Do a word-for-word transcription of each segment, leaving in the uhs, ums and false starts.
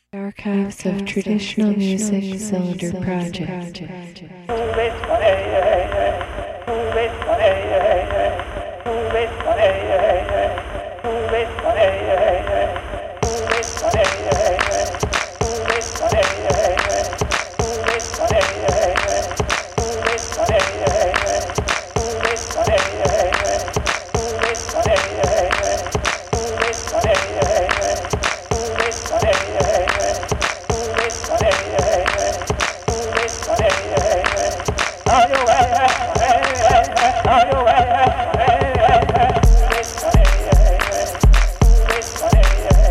Archives of Traditional Music Cylinder Project. Are you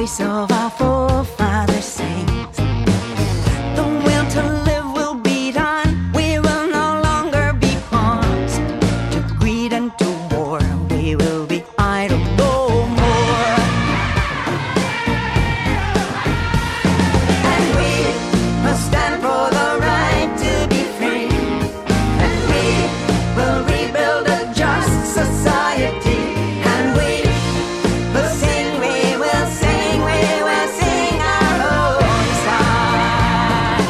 voice of our forefathers sings. The will to live will be done. We will no longer be pawns to greed and to war. We will be idle no more. And we will stand for the right to be free. And we will rebuild a just society. And we will sing, we will sing, we will sing our own song.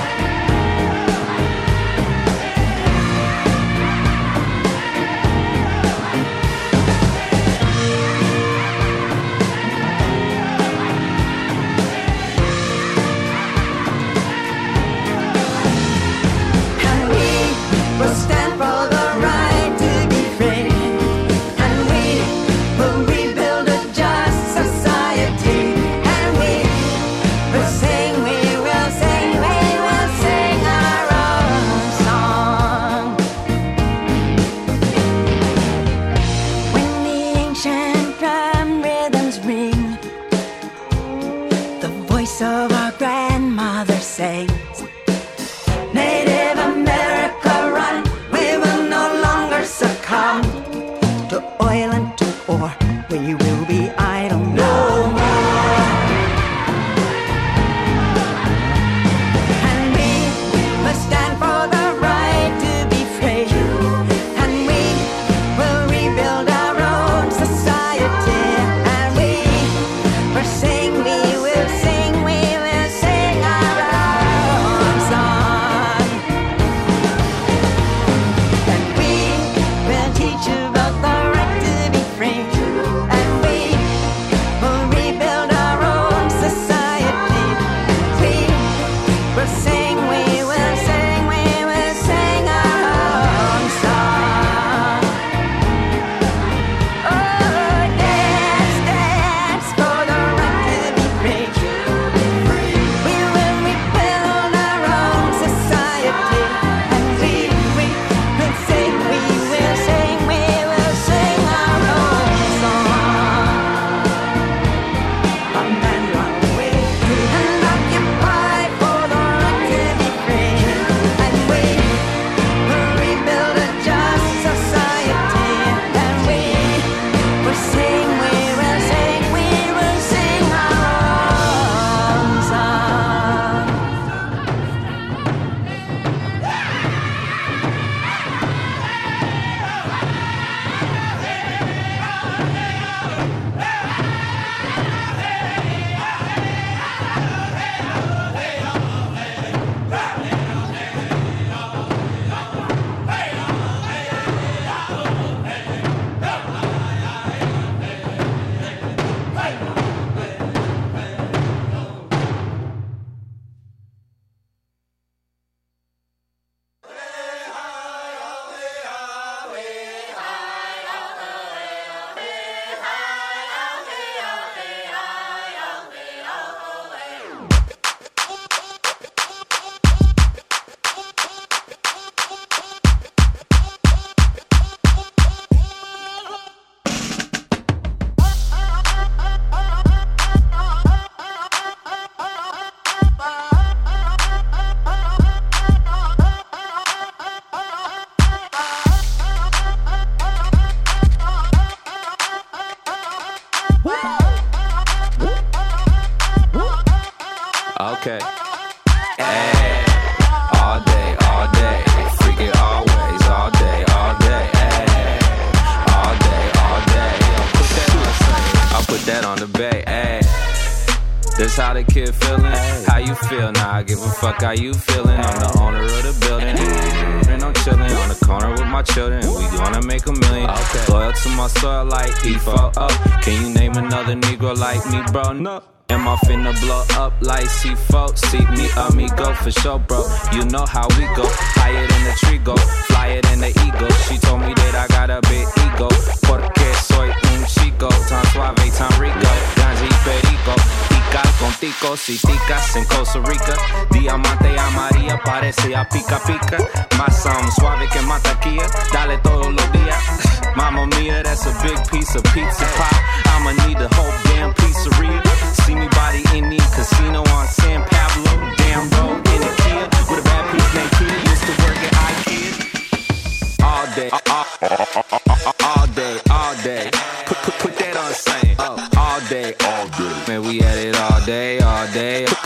And we will stand for the right to be free. And we will rebuild a just society. And we will sing, we will sing, we will sing our own song. When the ancient drum rhythms ring, the voice of our grandmother sings. Native America run, we will no longer succumb to oil and to ore. We will be idle no more. And we will stand for the right to be free. And we will rebuild our own society. And we will sing, we will sing, we will sing our own song. And we will teach about the right to be free. And we will rebuild our own society. We will sing, we will sing, we will sing our own song. Oh, dance, dance for the right to be free. We will rebuild our own society. And we, we will sing, we will sing, we will sing our own song. A man run away and occupy for the right to be free. And we will rebuild a just society. And we will sing, we will sing, we will sing our own song. Okay. Ay, all day, all day. Freak it always, all day, all day. Ay, all day, all day. I'll put that on the bay. Ay. This how the kid feeling? How you feel? Now I give a fuck how you feeling. I'm the owner of the building. And I'm chilling on the corner with my children. We gonna make a million. Loyal to my soil like E four O. Can you name another Negro like me, bro? No. Am I finna blow up like C four? See me, amigo, for sure, bro. You know how we go. Higher than the tree go, flyer than the eagle. She told me that I got a big ego. Porque soy un chico, tan suave, tan rico. Ganja y perico, pica contigo. Si ticas en Costa Rica. Diamante a María, parece a pica pica. Más um, suave que mantequilla. Dale todos los días. Mamma mia, that's a big piece of pizza pie. I'ma need the whole damn pizzeria. See me body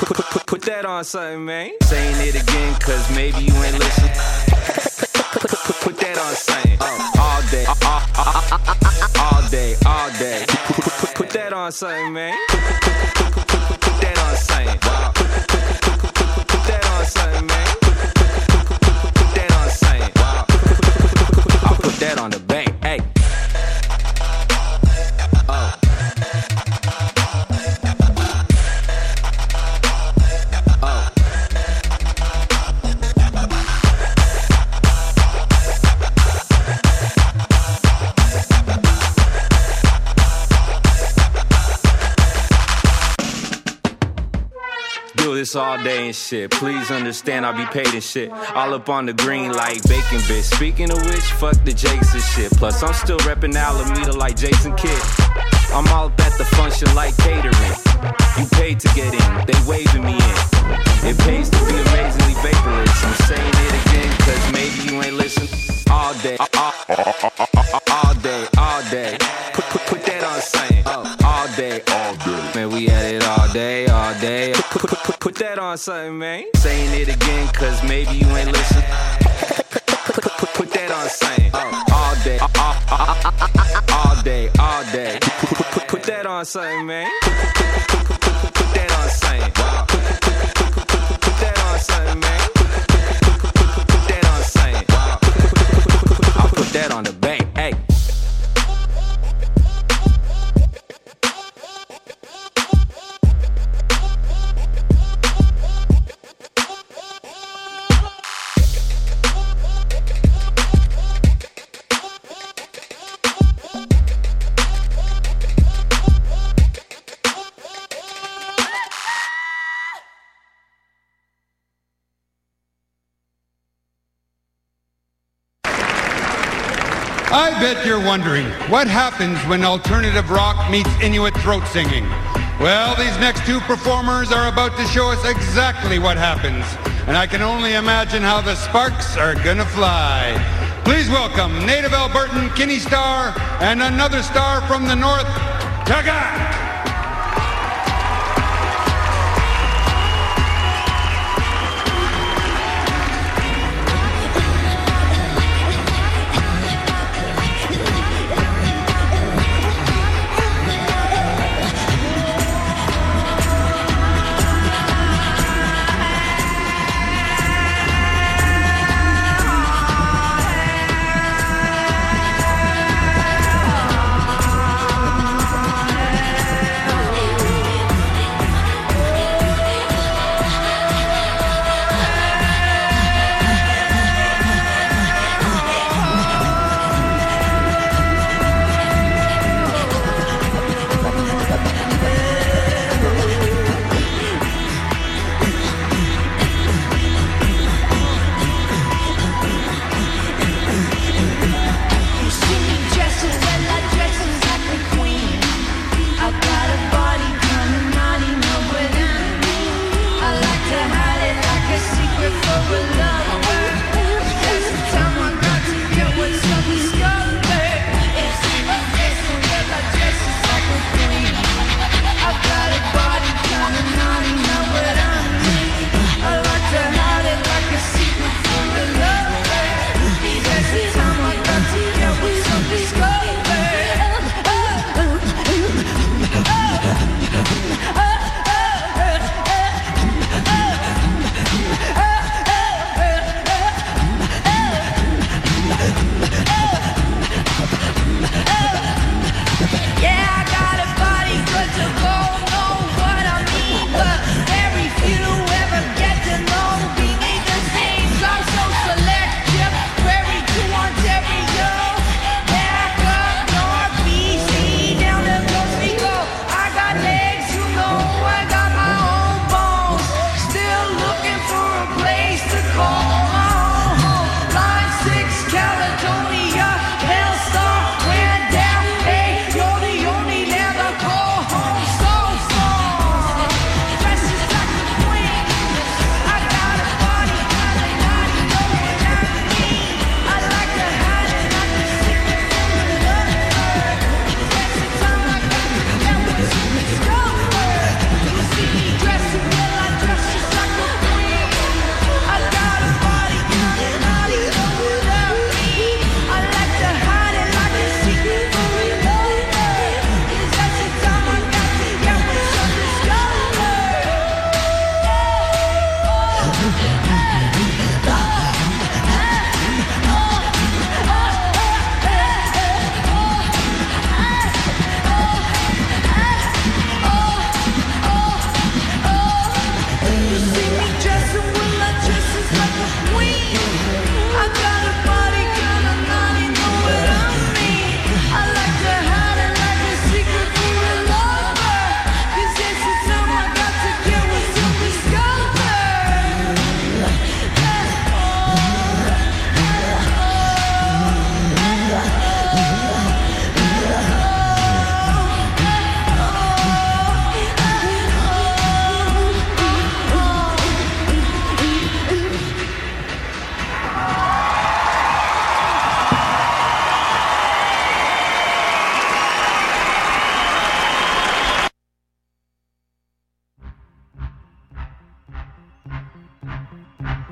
Put, put, put, put that on something, man. Saying it again, cause maybe you ain't listen. Put, put, put, put that on something. All day, all, all, all day, all day. Put, put, put, put that on something, man. Put, put, put, put, put, put, put that on something. Put, put, put, put, put, put that on something, man. Put, put, put, put, put, put, put that on something. I'll put that on the bank, hey. Oh. Do this all day and shit. Please understand I'll be paid and shit. All up on the green like bacon bitch. Speaking of which, fuck the Jakes and shit. Plus I'm still reppin' Alameda like Jason Kidd. I'm all up at the function like catering. You paid to get in, they waving me in. It pays to be amazingly vaporous. I'm saying it again cause maybe you ain't listen. All day, all, all, all day, all day. Put, put, put that on saying. All day, all day. Man, we at it all day, all day. Put, put, put, put, put that on something, man. Saying it again cause maybe you ain't listen. Put, put, put, put that on saying. All day, all, all, all day, all day. Put, put, put, put that on something, man. Put, put, put, put, put, put, put that on something. Put, put, put, put, put, put, put that on something, man. Put, put, put, put, put, put that on something. I'll put that on the bank, hey. I bet you're wondering, what happens when alternative rock meets Inuit throat singing? Well, these next two performers are about to show us exactly what happens, and I can only imagine how the sparks are gonna fly. Please welcome native Albertan Kinney Star and another star from the north, Taga! Yeah.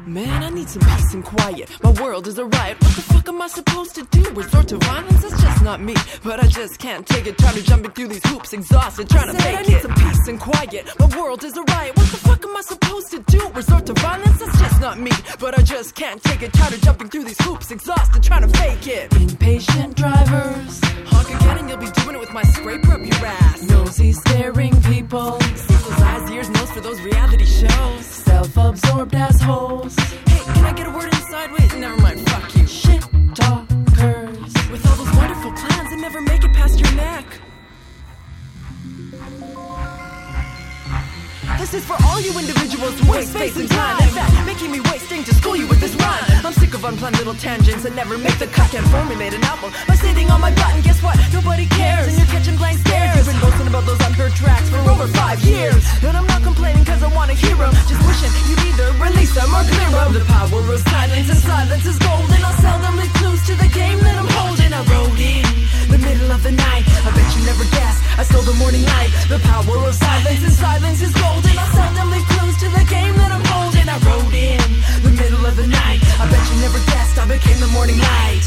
Man, I need some peace and quiet. My world is a riot. What the fuck am I supposed to do? Resort to violence? That's just not me. But I just can't take it. Tired of jumping through these hoops, exhausted, trying to make it. I need some peace and quiet. My world is a riot. What the fuck am I supposed to do? Resort to violence? That's just not me. But I just can't take it. Tired of jumping through these hoops, exhausted, trying to fake it. Impatient drivers, honk again and you'll be doing it with my scraper up your ass. Nosy staring people, see those eyes, ears, nose for those reality shows. Self-absorbed assholes. Hey, can I get a word in sideways? Never mind, fuck you. Shit talkers, with all those wonderful plans that never make it past your neck. This is for all you individuals who waste space and time. In fact, making me wasting to school you with this rhyme. I'm sick of unplanned little tangents that never make the cut. Can't formulate an album by sitting on my butt. And guess what? Nobody cares. And you're catching blank stares. You've been boasting about those unheard tracks for over five years. And I'm not complaining cause I wanna hear them. Just wishing you'd either release them or clear them. The power of silence, and silence is golden. I'll seldom leave clues to the game that I'm holding. I rode in the middle of the night. I bet you never guessed I stole the morning light. The power of silence, and silence is golden. I'll seldom leave clues to the game that I'm holding. I rode in the middle of the night. I bet you never guessed I became the morning light.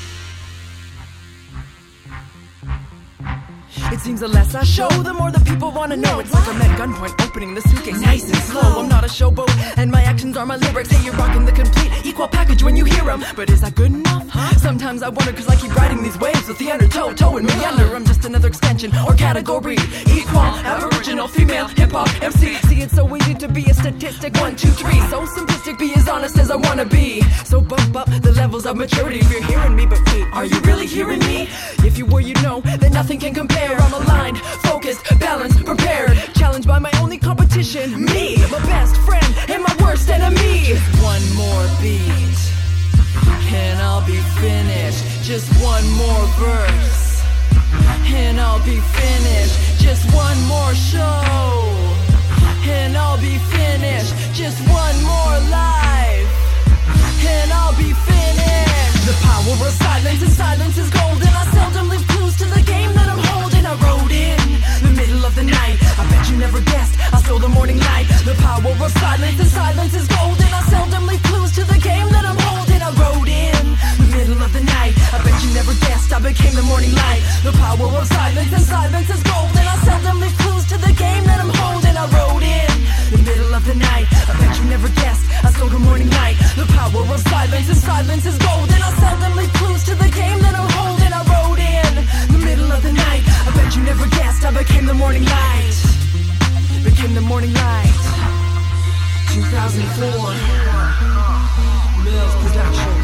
It seems the less I show, the more the people want to know. It's like I'm at gunpoint opening the suitcase nice and slow. I'm not a showboat, and my actions are my lyrics. Say you're rocking the complete equal package when you hear them. But is that good enough? Sometimes I wonder cause I keep riding these waves with the undertow, towing me under. I'm just another extension or category. Equal, aboriginal, female, hip-hop, M C. See, it's so easy to be a statistic. One, two, three. So simplistic, be as honest as I wanna be. So bump up the levels of maturity if you're hearing me. But wait, are you really hearing me? If you were, you know that nothing can compare. I'm aligned, focused, balanced, prepared. Challenged by my only competition, me, my best friend and my worst enemy. Just one more beat and I'll be finished. Just one more verse and I'll be finished. Just one more show and I'll be finished. Just one more life and I'll be finished. The power of silence, and silence is golden. I seldom leave clues to the game that I'm holding. I rode in the middle of the night. I bet you never guessed I stole the morning light. The power of silence, and silence is golden. I seldom leave clues to the game that I'm holding. I rode in the middle of the night. I bet you never guessed I became the morning light. The power of silence, and silence is golden. I seldom leave clues to the game that I'm holding. I rode in the middle of the night. I bet you never guessed I stole the morning light. The power of silence, and silence is golden. I seldom leave clues to the game that I'm holding. I rode in the middle of the night. I bet you never guessed I became the morning light. Became the morning light. two thousand four Mills Production.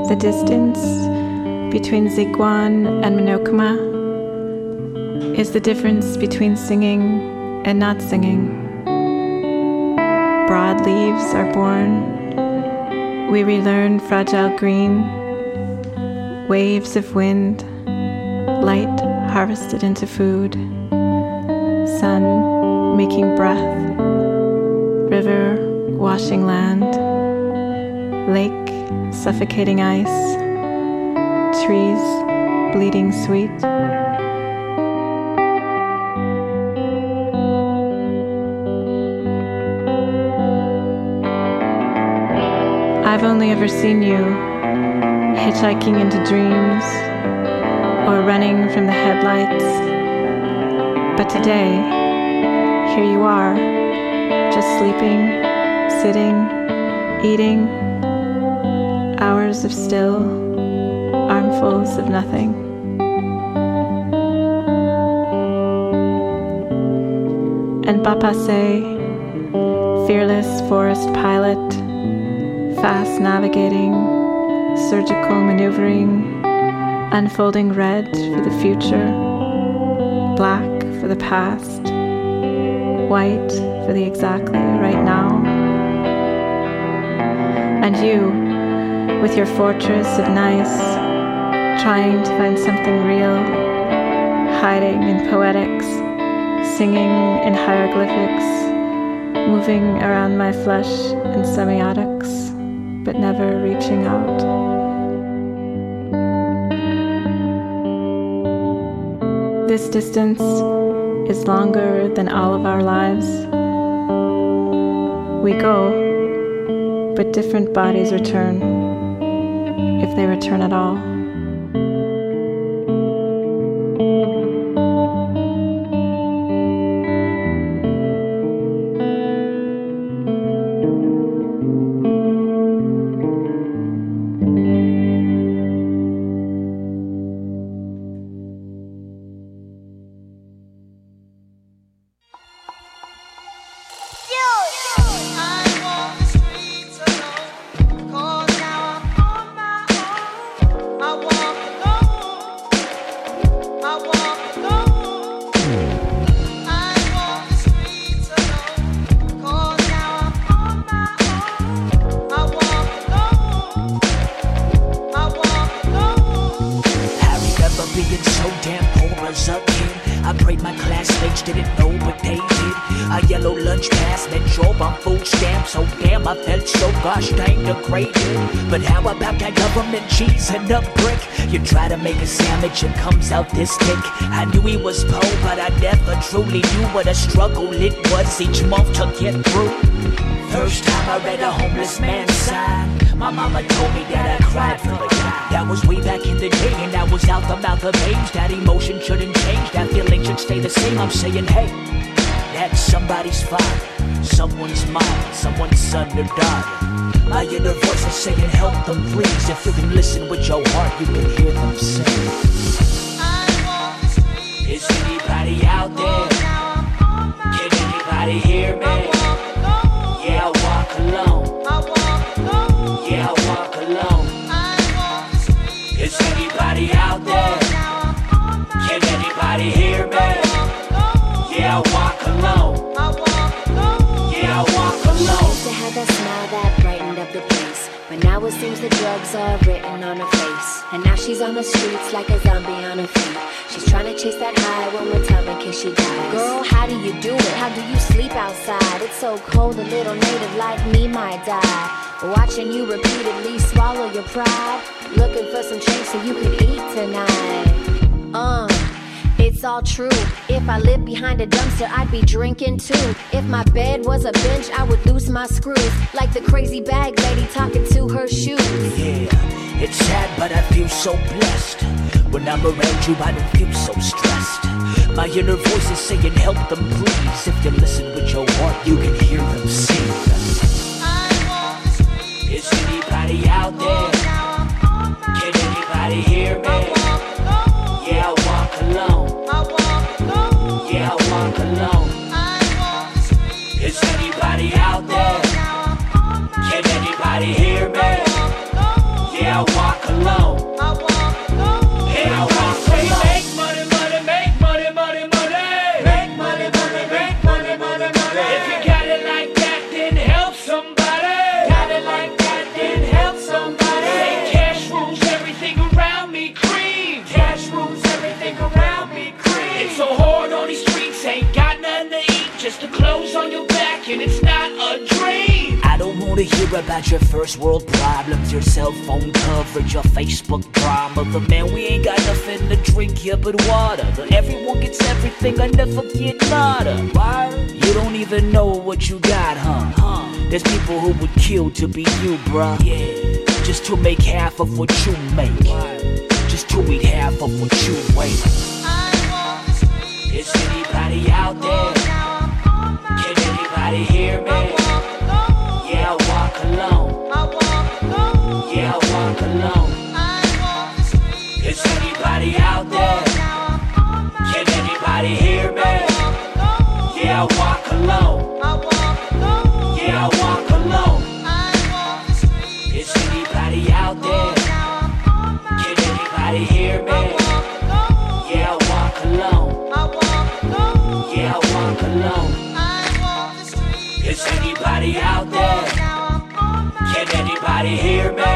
The distance between Zigguan and Monokuma is the difference between singing and not singing. Broad leaves are born. We relearn fragile green, waves of wind, light harvested into food, sun making breath, river washing land, lake suffocating ice, trees bleeding sweet. I've only ever seen you hitchhiking into dreams or running from the headlights. But today, here you are, just sleeping, sitting, eating, hours of still, armfuls of nothing. And Bapase, fearless forest pilot, fast navigating, surgical maneuvering, unfolding red for the future, black for the past, white for the exactly right now. And you, with your fortress of nice, trying to find something real, hiding in poetics, singing in hieroglyphics, moving around my flesh in semiotics, but never reaching out. This distance is longer than all of our lives. We go, but different bodies return, if they return at all. And a brick, you try to make a sandwich, it comes out this thick. I knew he was poor, but I never truly knew what a struggle it was each month to get through. First time I read a homeless man's sign, my mama told me that I cried for the guy. That was way back in the day, and that was out the mouth of age. That emotion shouldn't change, that feeling should stay the same. I'm saying, hey, that's somebody's father, someone's mom, someone's son or daughter. My inner voice is saying, help them please. If you can listen with your heart, you can hear them sing. Is anybody out there? Can anybody hear me? Yeah, I walk alone. Yeah, I walk alone. Is anybody out there? Can anybody hear me? Yeah, I walk alone. Yeah, I walk alone. Used to have that smile that brightened up the place, but now it seems the drugs are written on her face. And now she's on the streets like a zombie on her feet. She's trying to chase that high one more time in case she dies. Girl, how do you do it? How do you sleep outside? It's so cold, a little native like me might die. Watching you repeatedly swallow your pride, looking for some change so you could eat tonight. Uh It's all true. If I lived behind a dumpster, I'd be drinking too. If my bed was a bench, I would lose my screws, like the crazy bag lady talking to her shoes. Yeah, it's sad, but I feel so blessed. When I'm around you, I don't feel so stressed. My inner voice is saying, help them please. If you listen with your heart, you can hear them sing. Is anybody out there? Can anybody hear me? Yeah, I walk alone. Yeah, I walk alone. Is anybody out there? Can anybody hear me? Yeah, I walk alone. I walk alone. And I wanna say, make money, money, make money, money, money. Make money, money, make money, money, money. If you got it like that, then help somebody. Got it like that, then help somebody. Say cash rules everything around me, cream. Cash rules everything around me, cream. It's so hard on these streets, ain't got nothing to eat, just the clothes on your back, and it's not a dream. I don't wanna hear about your first world problems, your cell phone coverage, your Facebook drama. The man, we ain't got nothing to drink here but water. The everyone gets everything, I never get nada. Why? You don't even know what you got, huh? Huh? There's people who would kill to be you, bruh. Yeah, just to make half of what you make. Just to eat half of what you weigh. I walk the streets. Is anybody out there? Can anybody hear me? Yeah, I walk alone. I walk alone. Yeah, I walk alone. I walk the streets. Is anybody out there? Can anybody hear me? Yeah, I walk alone. I walk alone. Yeah, I walk alone. I walk the streets. Is anybody out there? Can anybody hear me? Yeah, I walk alone. I walk alone. Yeah, I walk alone. I walk the streets. Is anybody out there? Can anybody hear me?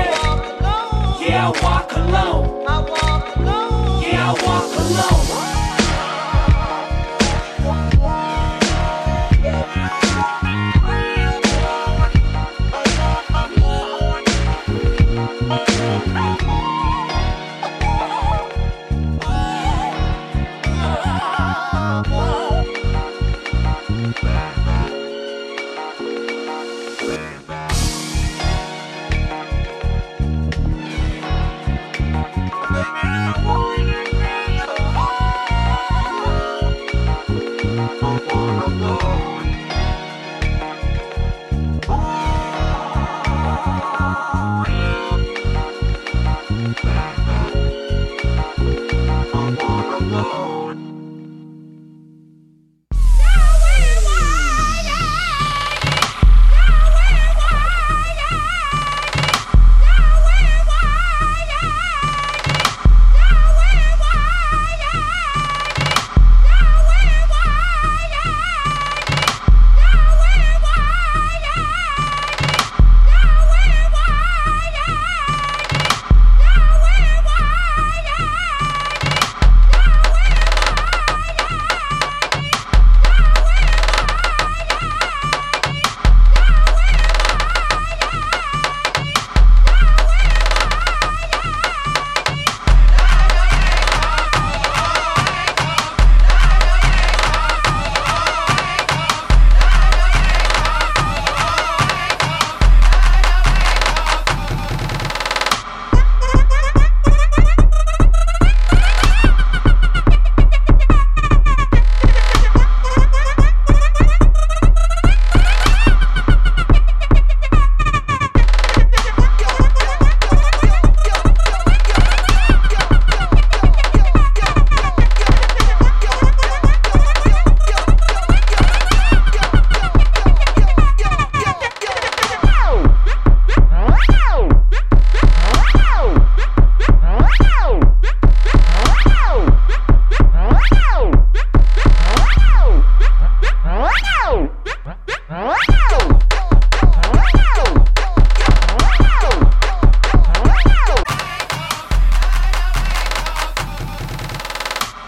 Yeah, I walk alone. I walk alone. Yeah, I walk alone. Bye.